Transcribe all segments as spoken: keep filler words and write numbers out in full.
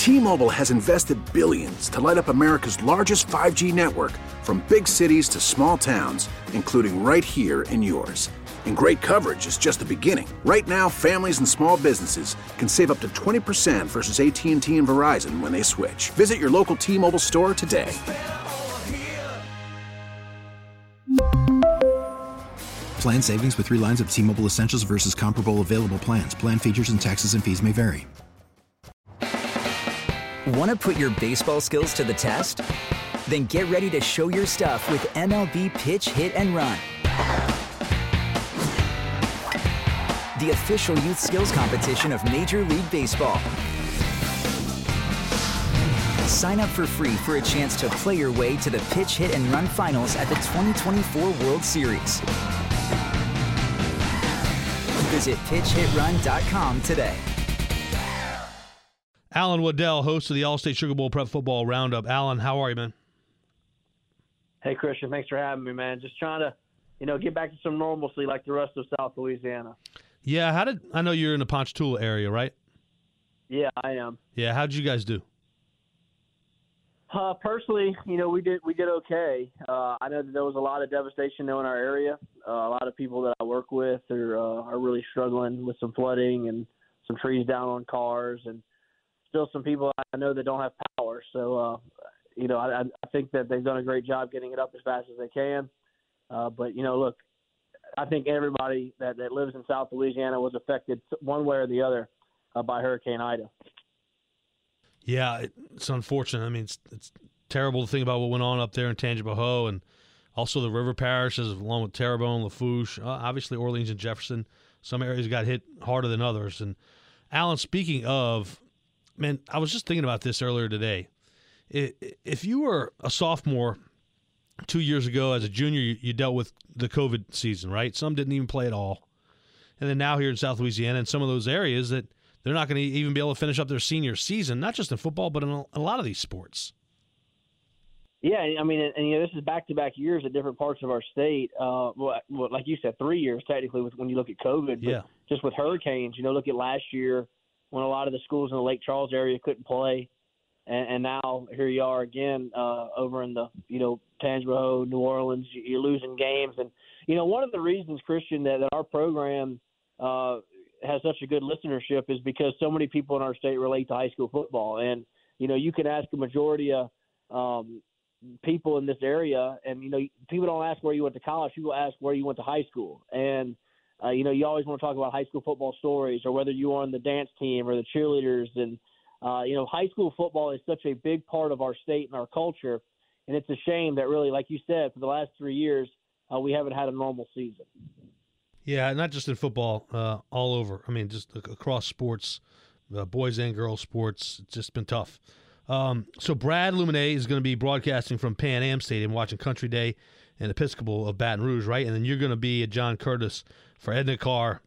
T-Mobile has invested billions to light up America's largest five G network, from big cities to small towns, including right here in yours. And great coverage is just the beginning. Right now, families and small businesses can save up to twenty percent versus A T and T and Verizon when they switch. Visit your local T-Mobile store today. Plan savings with three lines of T-Mobile Essentials versus comparable available plans. Plan features and taxes and fees may vary. Want to put your baseball skills to the test? Then get ready to show your stuff with M L B Pitch, Hit, and Run. The official youth skills competition of Major League Baseball. Sign up for free for a chance to play your way to the Pitch, Hit, and Run finals at the twenty twenty-four World Series. Visit pitch hit run dot com today. Alan Waddell, host of the All-State Sugar Bowl Prep Football Roundup. Alan, how are you, man? Hey, Christian, thanks for having me, man. Just trying to, you know, get back to some normalcy like the rest of South Louisiana. Yeah, how did I know you're in the Ponchatoula area, right? Yeah, I am. Yeah, how did you guys do? Uh, personally, you know, we did we did okay. Uh, I know that there was a lot of devastation though in our area. Uh, a lot of people that I work with are uh, are really struggling with some flooding and some trees down on cars, and still some people I know that don't have power. So, uh, you know, I, I think that they've done a great job getting it up as fast as they can. Uh, but, you know, look, I think everybody that, that lives in South Louisiana was affected one way or the other uh, by Hurricane Ida. Yeah, it's unfortunate. I mean, it's, it's terrible to think about what went on up there in Tangipahoa, and also the river parishes along with Terrebonne, Lafourche, uh, obviously Orleans and Jefferson. Some areas got hit harder than others. And, Alan, speaking of, man, I was just thinking about this earlier today. If you were a sophomore two years ago as a junior, you dealt with the COVID season, right? Some didn't even play at all. And then now here in South Louisiana, in some of those areas that they're not going to even be able to finish up their senior season, not just in football, but in a, a lot of these sports. Yeah, I mean, and, and you know, this is back-to-back years at different parts of our state. Uh, well, well, like you said, three years technically with, when you look at COVID. But yeah. Just with hurricanes, you know, look at last year when a lot of the schools in the Lake Charles area couldn't play, and, and now here you are again uh, over in the, you know, Tangipahoa, New Orleans. You're losing games, and you know, one of the reasons, Christian, that, that our program uh, has such a good listenership is because so many people in our state relate to high school football, and you know, you can ask a majority of um, people in this area, and you know, people don't ask where you went to college. People ask where you went to high school, and uh, you know, you always want to talk about high school football stories, or whether you were on the dance team or the cheerleaders. And uh, you know, high school football is such a big part of our state and our culture, and it's a shame that really, like you said, for the last three years, uh, we haven't had a normal season. Yeah, not just in football, uh, all over. I mean, just across sports, uh, boys and girls sports. It's just been tough. Um, so Brad Luminay is going to be broadcasting from Pan Am Stadium, watching Country Day and Episcopal of Baton Rouge, right? And then you're going to be at John Curtis for Edna Carr.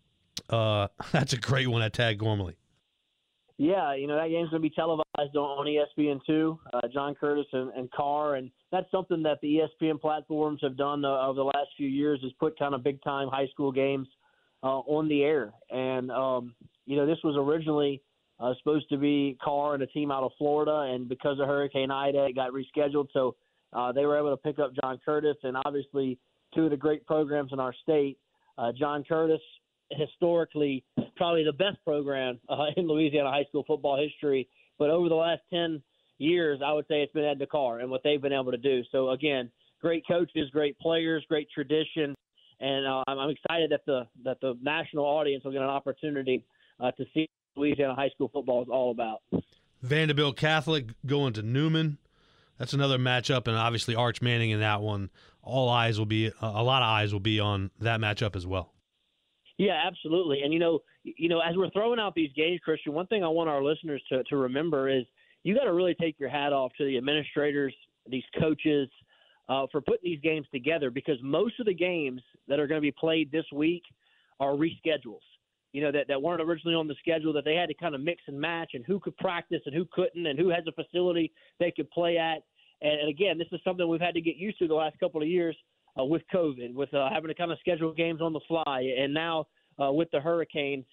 Uh, that's a great one at Tag Gormley. Yeah, you know, that game's going to be televised on E S P N two, uh, John Curtis and, and Carr, and that's something that the E S P N platforms have done uh, over the last few years, is put kind of big-time high school games uh, on the air. And, um, you know, this was originally uh, supposed to be Carr and a team out of Florida, and because of Hurricane Ida, it got rescheduled, so uh, they were able to pick up John Curtis, and obviously two of the great programs in our state. Uh, John Curtis, historically probably the best program uh, in Louisiana high school football history, but over the last ten years, I would say it's been Edna Carr and what they've been able to do. So again, great coaches, great players, great tradition, and uh, I'm, I'm excited that the that the national audience will get an opportunity uh, to see what Louisiana high school football is all about. Vanderbilt Catholic going to Newman. That's another matchup, and obviously Arch Manning in that one. All eyes will be a lot of eyes will be on that matchup as well. Yeah, absolutely. And, you know, you know, as we're throwing out these games, Christian, one thing I want our listeners to, to remember is you got to really take your hat off to the administrators, these coaches, uh, for putting these games together, because most of the games that are going to be played this week are reschedules, you know, that, that weren't originally on the schedule, that they had to kind of mix and match, and who could practice and who couldn't, and who has a facility they could play at. And, and again, this is something we've had to get used to the last couple of years. Uh, with COVID, with uh, having to kind of schedule games on the fly, and now uh, with the hurricanes,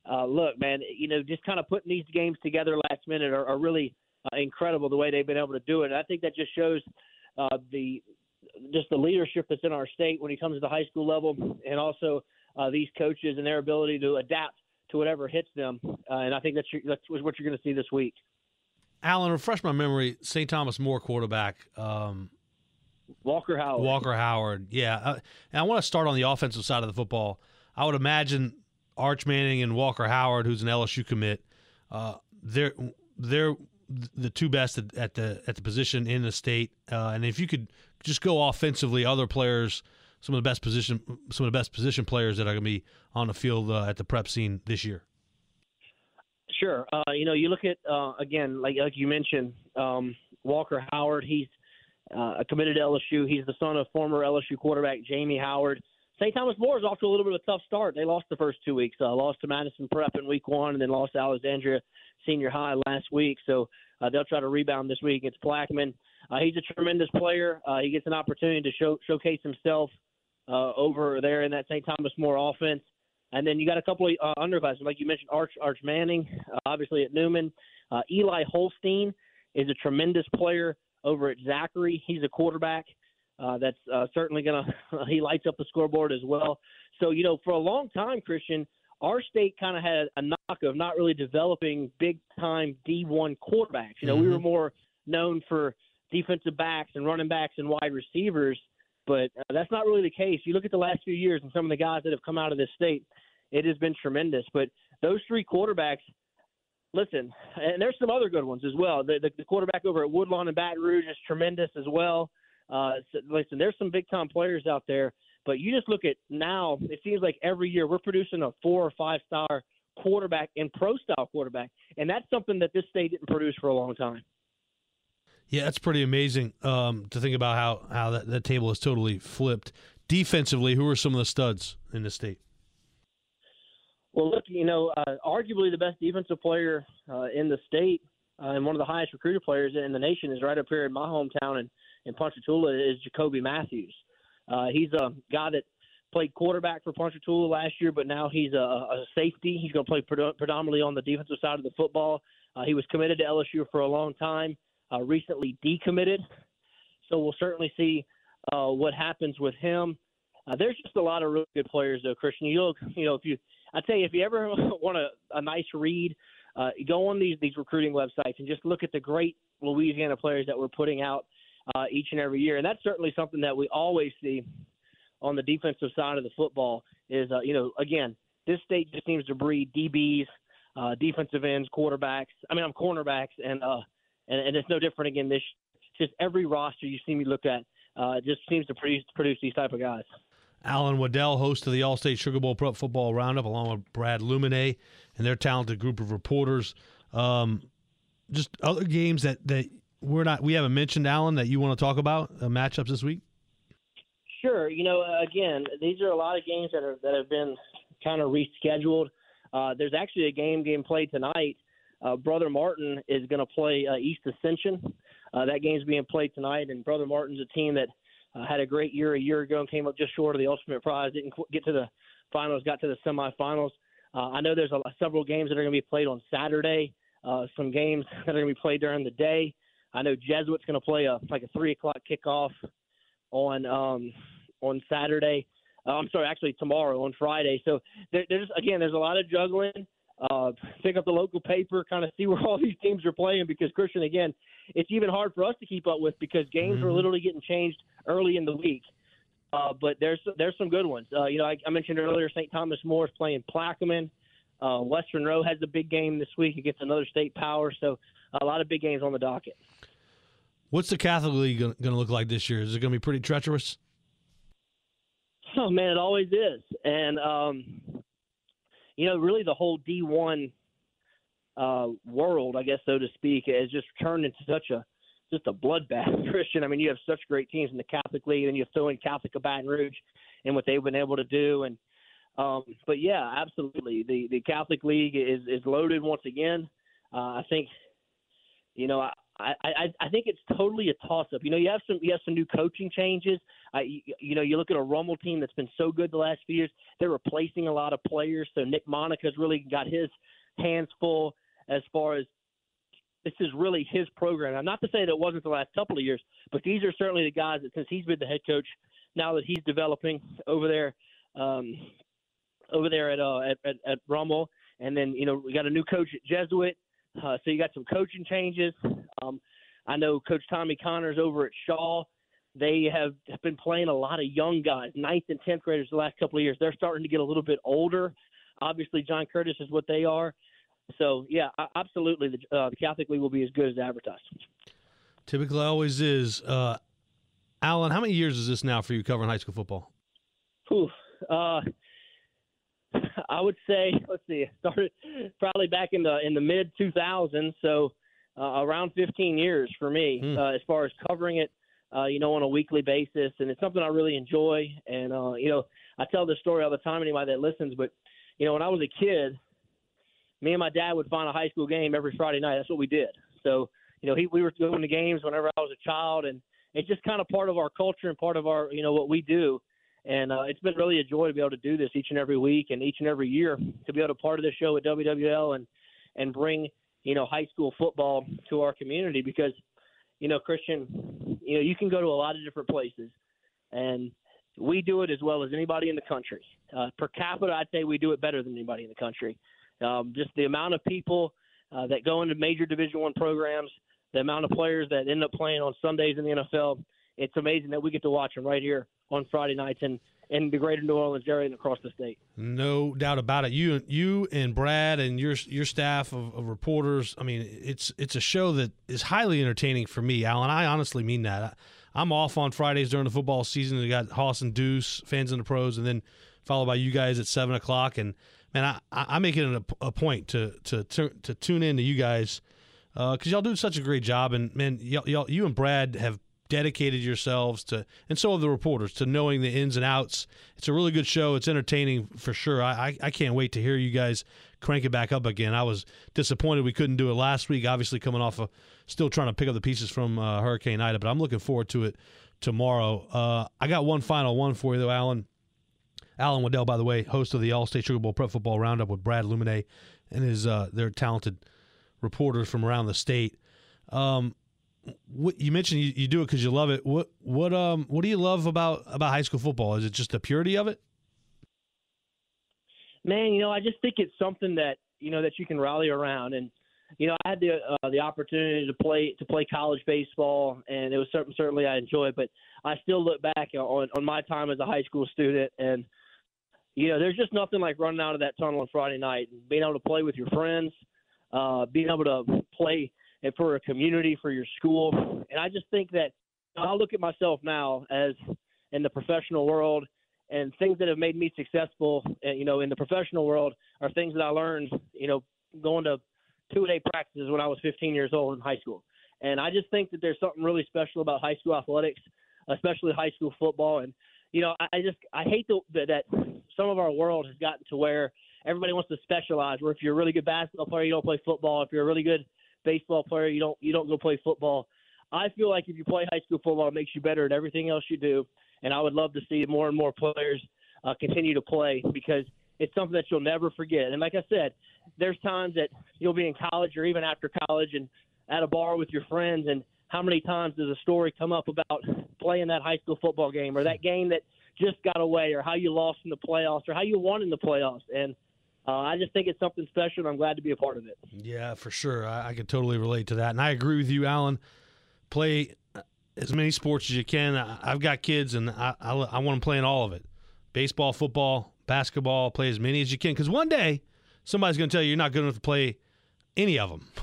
uh, look, man, you know, just kind of putting these games together last minute are, are really uh, incredible the way they've been able to do it. And I think that just shows uh, the just the leadership that's in our state when it comes to the high school level, and also uh, these coaches and their ability to adapt to whatever hits them. Uh, and I think that's, your, that's what you're going to see this week. Alan, refresh my memory. Saint Thomas More quarterback. Um, Walker Howard. Walker Howard, yeah. Uh, and I want to start on the offensive side of the football. I would imagine Arch Manning and Walker Howard, who's an L S U commit, uh, they're they're the two best at, at the at the position in the state. Uh, and if you could just go offensively, other players, some of the best position, some of the best position players that are going to be on the field uh, at the prep scene this year. Sure. Uh, you know, you look at uh, again, like like you mentioned, um, Walker Howard. He's uh, committed to L S U. He's the son of former L S U quarterback Jamie Howard. Saint Thomas More is off to a little bit of a tough start. They lost the first two weeks. Uh, lost to Madison Prep in week one, and then lost to Alexandria Senior High last week. So uh, they'll try to rebound this week against Plaquemine. Uh, he's a tremendous player. Uh, he gets an opportunity to show, showcase himself uh, over there in that Saint Thomas More offense. And then you got a couple of uh, underclassmen, like you mentioned, Arch Arch Manning, uh, obviously at Newman. Uh, Eli Holstein is a tremendous player over at Zachary. He's a quarterback. Uh, that's uh, certainly going to – he lights up the scoreboard as well. So, you know, for a long time, Christian, our state kind of had a knock of not really developing big-time D one quarterbacks. You know, mm-hmm. we were more known for defensive backs and running backs and wide receivers, but uh, that's not really the case. You look at the last few years and some of the guys that have come out of this state, it has been tremendous. But those three quarterbacks, listen, and there's some other good ones as well. The, the, the quarterback over at Woodlawn and Baton Rouge is tremendous as well. Uh, so, listen, there's some big-time players out there, but you just look at now, it seems like every year we're producing a four- or five-star quarterback and pro-style quarterback, and that's something that this state didn't produce for a long time. Yeah, that's pretty amazing um, to think about how, how that, that table is totally flipped. Defensively, who are some of the studs in the state? Well, look, you know, uh, arguably the best defensive player uh, in the state uh, and one of the highest recruited players in the nation is right up here in my hometown in, in Ponchatoula is Jacoby Matthews. Uh, he's a guy that played quarterback for Ponchatoula last year, but now he's a, a safety. He's going to play pred- predominantly on the defensive side of the football. Uh, he was committed to L S U for a long time, uh, recently decommitted. So we'll certainly see uh, what happens with him. Uh, there's just a lot of really good players, though, Christian. You look, you know, if you, I tell you, if you ever want a, a nice read, uh, go on these these recruiting websites and just look at the great Louisiana players that we're putting out uh, each and every year. And that's certainly something that we always see on the defensive side of the football is, uh, you know, again, this state just seems to breed D Bs, uh, defensive ends, quarterbacks. I mean, I'm cornerbacks, and uh, and, and it's no different again this. Just every roster you see me look at uh, just seems to produce produce these type of guys. Alan Waddell, host of the All-State Sugar Bowl Prep Football Roundup, along with Brad Lumine and their talented group of reporters. Um, just other games that, that we're not we haven't mentioned, Alan, that you want to talk about, uh, matchups this week? Sure. You know, again, these are a lot of games that are that have been kind of rescheduled. Uh, there's actually a game game played tonight. Uh, Brother Martin is going to play uh, East Ascension. Uh, that game's being played tonight, and Brother Martin's a team that uh, had a great year a year ago and came up just short of the ultimate prize. Didn't qu- get to the finals, got to the semifinals. Uh, I know there's a, several games that are going to be played on Saturday. Uh, some games that are going to be played during the day. I know Jesuit's going to play a like a three o'clock kickoff on um, on Saturday. Uh, I'm sorry, actually tomorrow on Friday. So there, there's again, there's a lot of juggling. Uh, pick up the local paper, kind of see where all these teams are playing because, Christian, again, it's even hard for us to keep up with because games mm-hmm. are literally getting changed early in the week. Uh, but there's there's some good ones. Uh, you know, I, I mentioned earlier Saint Thomas More is playing Plaquemine. Uh, Western Row has a big game this week against another state power. So a lot of big games on the docket. What's the Catholic League going to look like this year? Is it going to be pretty treacherous? Oh, man, it always is. And, um, you know, really the whole D one uh, world, I guess, so to speak, has just turned into such a just a bloodbath, Christian. I mean, you have such great teams in the Catholic League, and you throw in Catholic of Baton Rouge and what they've been able to do. And um, But, yeah, absolutely. The, the Catholic League is, is loaded once again. Uh, I think, you know, I, I, I, I think it's totally a toss-up. You know, you have some you have some new coaching changes. I, you, you know, you look at a Rummel team that's been so good the last few years. They're replacing a lot of players. So Nick Monica's really got his hands full as far as this is really his program. Now, not to say that it wasn't the last couple of years, but these are certainly the guys that since he's been the head coach, now that he's developing over there, um, over there at, uh, at, at at Rummel, and then you know we got a new coach at Jesuit. Uh, so you got some coaching changes. Um, I know Coach Tommy Connors over at Shaw. They have been playing a lot of young guys, ninth and tenth graders the last couple of years. They're starting to get a little bit older. Obviously, John Curtis is what they are. So, yeah, absolutely, the, uh, the Catholic League will be as good as advertised. Typically always is. Uh, Alan, how many years is this now for you covering high school football? Whew, uh, I would say, let's see, started probably back in the in the mid two thousands, so uh, around fifteen years for me hmm. uh, as far as covering it, uh, you know, on a weekly basis, and it's something I really enjoy. And uh, you know, I tell this story all the time, anybody that listens. But you know, when I was a kid, me and my dad would find a high school game every Friday night. That's what we did. So you know, he, we were going to games whenever I was a child, and it's just kind of part of our culture and part of our, you know, what we do. And uh, it's been really a joy to be able to do this each and every week and each and every year, to be able to part of this show at W W L and, and bring, you know, high school football to our community because, you know, Christian, you know, you can go to a lot of different places, and we do it as well as anybody in the country. Uh, per capita, I'd say we do it better than anybody in the country. Um, just the amount of people uh, that go into major Division One programs, the amount of players that end up playing on Sundays in the N F L, it's amazing that we get to watch them right here on Friday nights and in the greater New Orleans area and across the state. No doubt about it. You, you and Brad and your your staff of, of reporters. I mean, it's it's a show that is highly entertaining for me, Alan. I honestly mean that. I, I'm off on Fridays during the football season. We got Hoss and Deuce, Fans in the Pros, and then followed by you guys at seven o'clock. And man, I, I make it a, a point to to to, to tune in to you guys because uh, y'all do such a great job. And man, y'all, y'all, you and Brad have dedicated yourselves to, and so have the reporters, to knowing the ins and outs. It's a really good show. It's entertaining for sure. I, I, I can't wait to hear you guys crank it back up again. I was disappointed we couldn't do it last week, obviously coming off of still trying to pick up the pieces from uh, Hurricane Ida, but I'm looking forward to it tomorrow. Uh, I got one final one for you, though, Alan. Alan Waddell, by the way, host of the All-State Sugar Bowl Prep Football Roundup with Brad Lumine and his uh, their talented reporters from around the state. Um, What, you mentioned you, you do it because you love it. What what um what do you love about about high school football? Is it just the purity of it? Man, you know, I just think it's something that you know that you can rally around. And you know, I had the uh, the opportunity to play to play college baseball, and it was certain, certainly I enjoyed. But I still look back on on my time as a high school student, and you know, there's just nothing like running out of that tunnel on Friday night and being able to play with your friends, uh, being able to play. And for a community, for your school. And I just think that I look at myself now as in the professional world, and things that have made me successful, you know, in the professional world are things that I learned, you know, going to two-a-day practices when I was fifteen years old in high school. And I just think that there's something really special about high school athletics, especially high school football. And, you know, I, I just I hate the, that some of our world has gotten to where everybody wants to specialize, where if you're a really good basketball player, you don't play football. If you're a really good baseball player, you don't you don't go play football. I feel like if you play high school football, it makes you better at everything else you do, and I would love to see more and more players uh, continue to play because it's something that you'll never forget. And like I said, there's times that you'll be in college or even after college and at a bar with your friends, and how many times does a story come up about playing that high school football game or that game that just got away, or how you lost in the playoffs, or how you won in the playoffs. And Uh, I just think it's something special, and I'm glad to be a part of it. Yeah, for sure. I, I can totally relate to that. And I agree with you, Alan. Play as many sports as you can. I, I've got kids, and I, I, I want them playing all of it. Baseball, football, basketball, play as many as you can. Because one day, somebody's going to tell you you're not good enough to play any of them.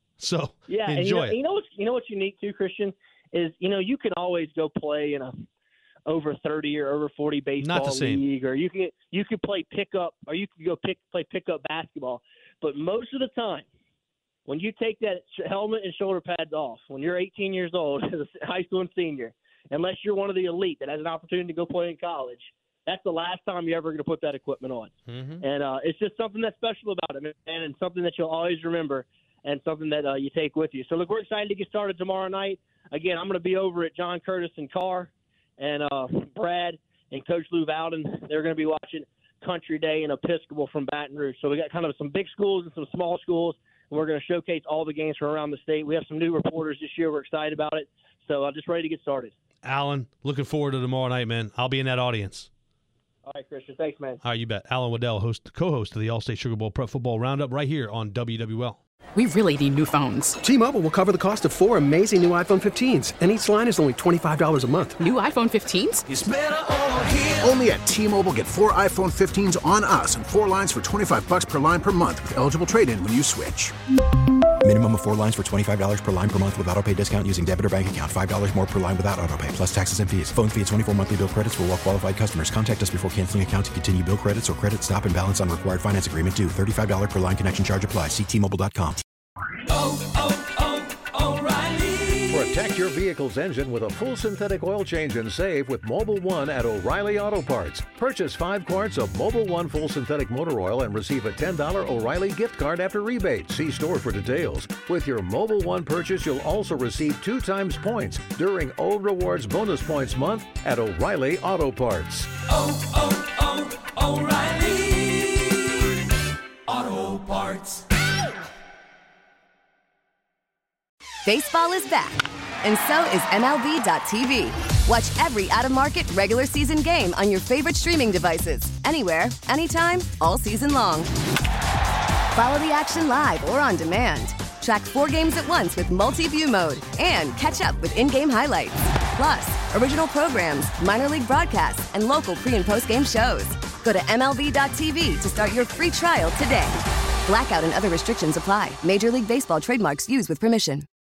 So yeah, enjoy and you know, it. You know, what's, you know what's unique, too, Christian, is, you know, you can always go play in a over thirty or over forty baseball league, or you can you could play pickup, or you could go pick play pickup basketball. But most of the time, when you take that helmet and shoulder pads off, when you're eighteen years old as a high school and senior, unless you're one of the elite that has an opportunity to go play in college, that's the last time you're ever going to put that equipment on. Mm-hmm. And uh, it's just something that's special about it, man, and something that you'll always remember and something that uh, you take with you. So, look, we're excited to get started tomorrow night. Again, I'm going to be over at John Curtis and Carr, and uh, Brad and Coach Lou Valdon. They're going to be watching Country Day and Episcopal from Baton Rouge. So we got kind of some big schools and some small schools, and we're going to showcase all the games from around the state. We have some new reporters this year. We're excited about it. So I'm uh, just ready to get started. Alan, looking forward to tomorrow night, man. I'll be in that audience. All right, Christian. Thanks, man. All right, you bet. Alan Waddell, host, co-host of the All-State Sugar Bowl Prep Football Roundup right here on W W L. We really need new phones. T-Mobile will cover the cost of four amazing new iPhone fifteens, and each line is only twenty-five dollars a month. New iPhone fifteens? It's better over here. Only at T-Mobile, get four iPhone fifteens on us and four lines for twenty-five dollars per line per month with eligible trade-in when you switch. Minimum of four lines for twenty-five dollars per line per month with autopay discount using debit or bank account. five dollars more per line without autopay, plus taxes and fees. Phone fee at twenty-four monthly bill credits for well-qualified customers. Contact us before canceling account to continue bill credits or credit stop and balance on required finance agreement due. thirty-five dollars per line connection charge applies. See T Mobile dot com. Oh, oh, oh, O'Reilly. Protect your vehicle's engine with a full synthetic oil change and save with Mobil one at O'Reilly Auto Parts. Purchase five quarts of Mobil one full synthetic motor oil and receive a ten dollars O'Reilly gift card after rebate. See store for details. With your Mobil one purchase, you'll also receive two times points during O Rewards Bonus Points Month at O'Reilly Auto Parts. Oh, oh, oh, O'Reilly Auto Parts. Baseball is back, and so is M L B dot T V. Watch every out-of-market regular season game on your favorite streaming devices, anywhere, anytime, all season long. Follow the action live or on demand. Track four games at once with multi-view mode and catch up with in-game highlights. Plus, original programs, minor league broadcasts, and local pre- and post-game shows. Go to M L B dot T V to start your free trial today. Blackout and other restrictions apply. Major League Baseball trademarks used with permission.